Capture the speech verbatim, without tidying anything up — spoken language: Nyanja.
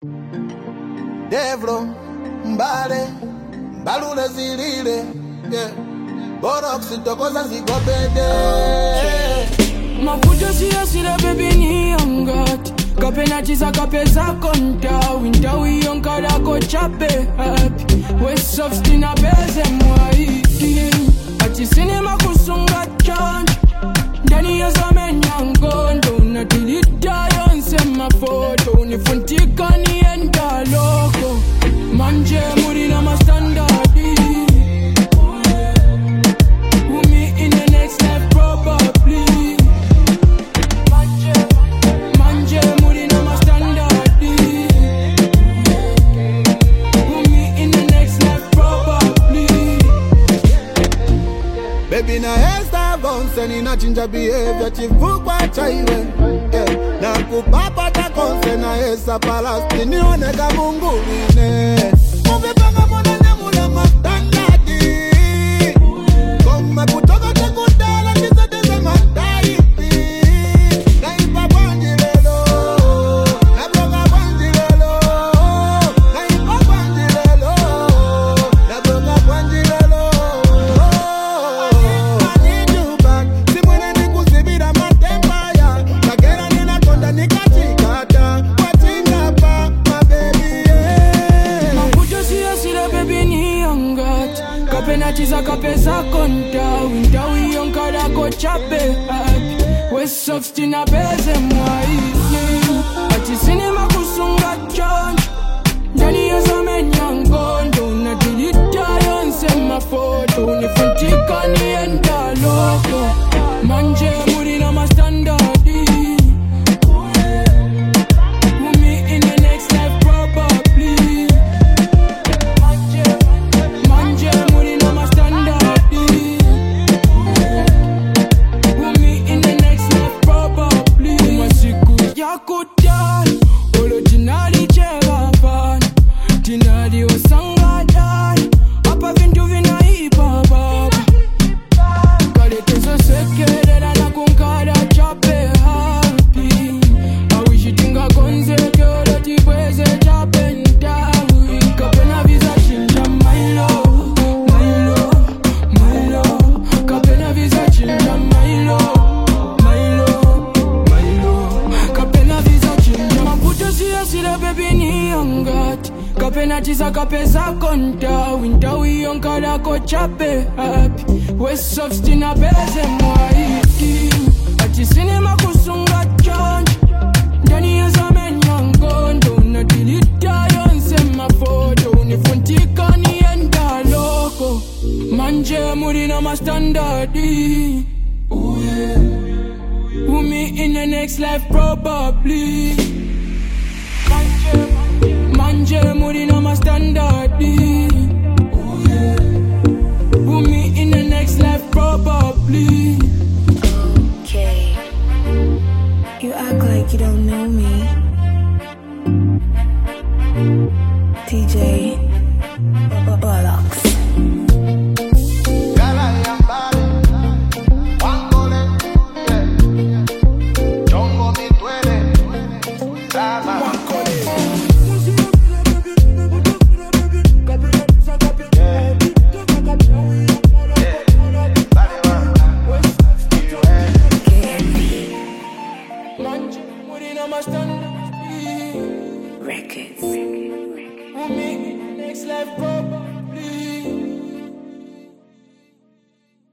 Devro, Mbale, Balule Zilile, yeah. Boroxi tokoza zigopede. Mafuta siya sila baby ni angati. Kape na chisa kape za konta. Winta wiyonka dako chape happy. West of stina beze mwai. Achi sinema kusunga change. Ndani ya zame nyangondo. Natilita yonse mafoto. Unifuntika ni enda loko. Manje muri na mastandardi. Umi in the next life probably. Manje, manje muri na mastandardi. Umi in the next life probably. Baby na esta vonse ni na chinja behavior chivukwa chaiwe, yeah. Na kupapa ta konse na esa palasti ni onega mungu wine. Mubepanga mwana nyamula mastandadi. Kome kutoka chekutala kisa teze mandaiti. Na ipa banjilelo, na bloga banjilelo. Na ipa banjilelo, na bloga banjilelo. I need you back. Simwene ni kuzibira matembaya. Kagera nina konda nikachikata. Wachingapa, my baby, yeah. Mafuta siya sila baby ni angati. Kape na chisa kape za konta. Winta wiyonka dako chape happy. West of stina beze mwai. Achi sinema kusunga change. Ndani ya zame nyangondo. Natilita yonse mafoto. Unifuntika ni enda loko. Manje muri na mastandardi. Umi in the next life probably. Manje, manje muri na mastandardi. Umi in the next life probably. Masiku ya kudai. Originali cheva fan. Tinadi osangadai. Apa vintu vinaipa baba. Kaletezo sekerera na kunkara chape happy. Awishi tinga konze kyolo tibweze chape ntawi. Kapena visa chinja my love, my love, my love. Kapena visa chinja my love, my love, my love. Kapena visa chinja mafuta siya sila baby ni angati. Kapena chisa kape za konta. Winta wiyonka dako chape happy. West of stina beze mwai. Achi sinema kusunga change. Ndani ya zame nyangondo. Natilita yonse mafoto. Unifuntika ni enda loko. Manje muri na mastandardi. Umi in the next life probably. Manje, manje muri na mastandardi. Umi in the next life probably. Okay. You act like you don't know me. T J Bullocks. Gala ya mbali, wangole, yeah. Chongo mitwele, sama. Manje muri na mastandardi. Records. Umi in the next life probably.